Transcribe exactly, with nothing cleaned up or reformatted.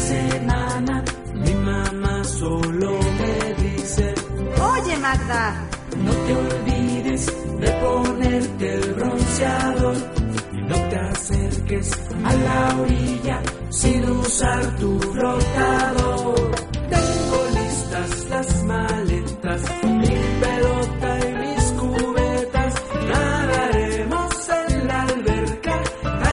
dice nana, mi mamá solo me dice: Oye, Magda, no te olvides de ponerte el bronceador y no te acerques a la orilla sin usar tu flotador.